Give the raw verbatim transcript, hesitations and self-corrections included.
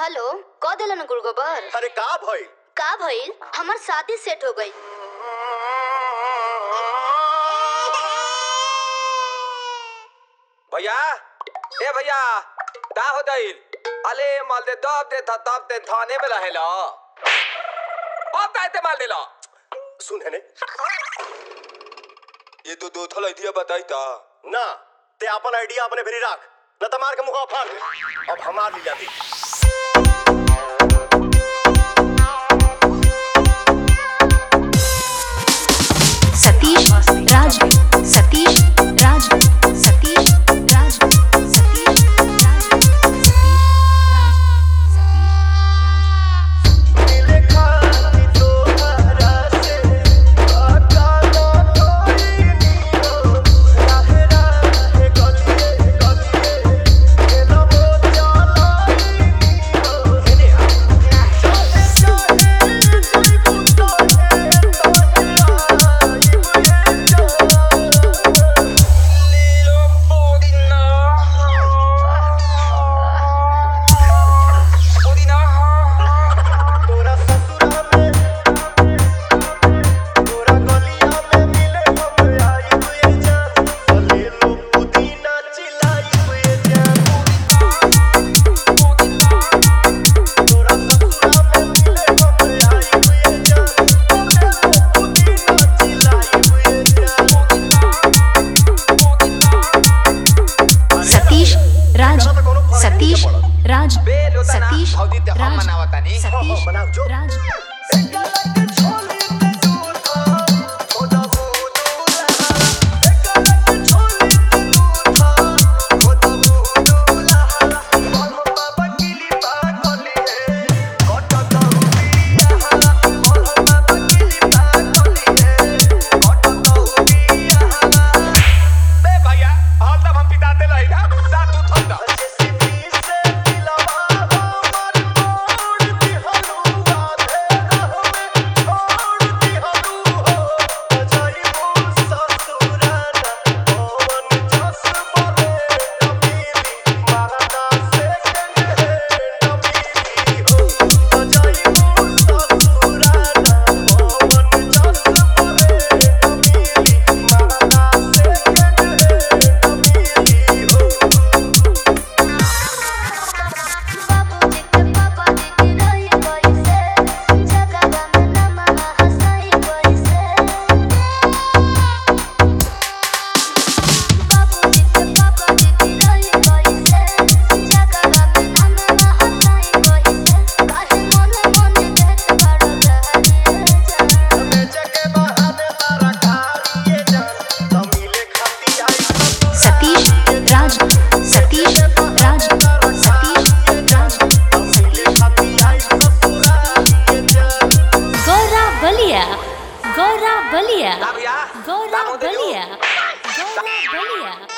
Hello क देलन गुड़गोबर। अरे का भइल? का भइल? हमार शादी सेट हो गई। भैया ए भैया का हो गइल? अले माल दे दब दे था तब दे थाने में रहेला अब काहे माल देला? सुन है ने ये तो दो थल आइडिया बताई ता ना ते अपन आइडिया अपने भेरी राख न त मार के मुंह फाड़ दे। अब हमार ली जाती सतीश राज सतीश राज सतीश राज सतीश राज मिले खाती तो हरा से आता ना कोई नीरो राह राह गलिए गलिए के ना वो चलाई नीरो हेने चाहे चाहे कोई बुतो है तो सतीश राज सतीश राज सतीश राज सतीश राज सतीश राज सतीश राज गौरा बलिया गौरा बलिया भैया गौरा बलिया गौरा बलिया